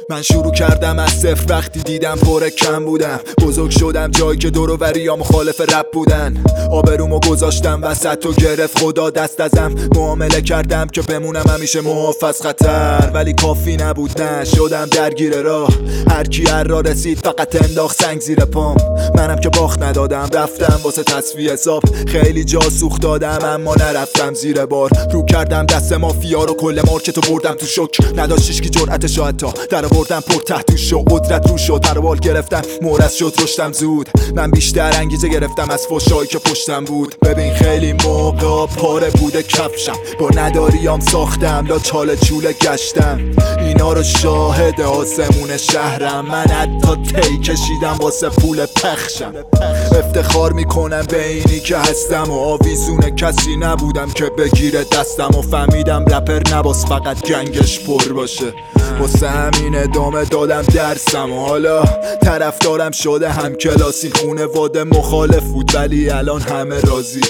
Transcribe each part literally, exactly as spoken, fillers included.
من شروع کردم از صفر وقتی دیدم پر کم بودم. بزرگ شدم جایی که دور و بریا مخالف رپ بودن. آبرومو گذاشتم وسط و گرفت خدا دست ازم. معامله کردم که بمونم همیشه معاف از خطر، ولی کافی نبود، نه شدم درگیر راه. هر کی هر را رسید فقط انداخت سنگ زیر پام. منم که باخت ندادم، رفتم واسه تصفیه حساب. خیلی جا سوخت دادم اما نرفتم زیر بار. رو کردم دست مافیا رو، کل مارکتو بردم تو شوک. نداشت که جرأتشو حتی در آوردم پر تحت شو. قدرت رو شد، پروال گرفتم، مورز شد رشتم زود. من بیشتر انگیزه گرفتم از فوشایی که پشتم بود. ببین خیلی موقع پاره بوده کفشم، با نداریام ساختم لا چاله چوله گشتم. اینا رو شاهد آسمون شهرم، من حتی تی کشیدم واسه پول پخشم. افتخار میکنم به اینی که هستم و آویزون کسی نبودم که بگیره دستم. و فهمیدم رپر نباس فقط گنگش پر باشه، واسه همین ادامه دادم درسم. و حالا طرفدارم شده هم کلاسی. خونواده مخالف بود ولی الان همه راضی،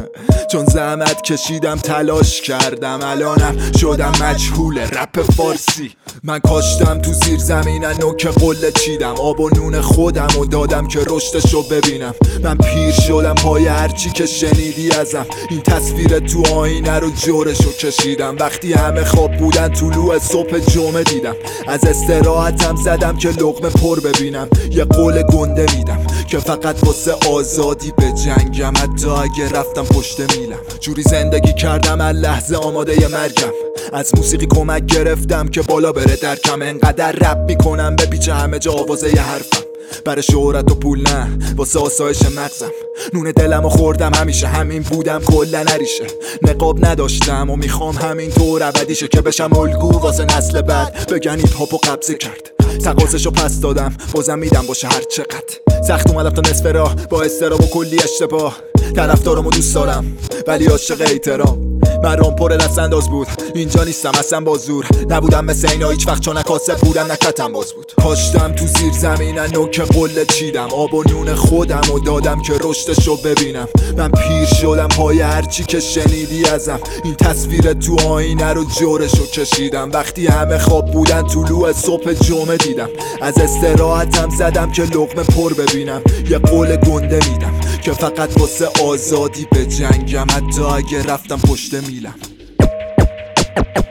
چون زحمت کشیدم تلاش کردم. الانم شدم مجهول رپ فارسی. من کاشتم تو زیر زمینه نوک قله چیدم. آب و نون خودم و دادم که رشدشو ببینم. من پیر شدم پای هرچی که شنیدی ازم. این تصویر تو آینه رو جورشو کشیدم. وقتی همه خواب بودن طلوع صبح جمعه دیدم. از استراحتم زدم که لقمه پر ببینم. یه قول گنده میدم که فقط واسه آزادی به جنگم، حتی اگه رفتم پشت میلم. جوری زندگی کردم هر لحظه آماده ی مرگم. از موسیقی کمک گرفتم که بالا بره درکم. انقدر رپ میکنم به پیچ همه جا آوازه ی حرفم. برای شهرت و پول نه، واسه آسایش مغزم. نون دلمو خوردم همیشه، همین بودم کلا نریشه. نقاب نداشتم و میخوام همین طور ابدیشه که بشم الگو واسه نسل بعد. بگن هیپ هاپو قبضه کرد، تقاضاشو پس دادم، بازم میدم باشه هر چقدر. سخت اومدم تا نصف راه با استراب و کلی اشتباه. طرفدارمو دوست دارم ولی عاشق احترام. من رام پر دست انداز بود، اینجا نیستم اصلا با زور. نبودم مثل اینا هیچ وقت، چون نکاسب بودم نکتم باز بود. کاشتم تو زیر زمینه نوک قله چیدم. آب و نون خودم و دادم که رشدشو ببینم. من پیر شدم پای هرچی که شنیدی ازم. این تصویر تو آینه رو جورشو کشیدم. وقتی همه خواب بودن طلوع صبح جمعه دیدم. از استراحتم زدم که لقمه پر ببینم. یه قول گنده میدم که فقط واسه آزادی به جنگم، حتی اگه رفتم پشت میلم.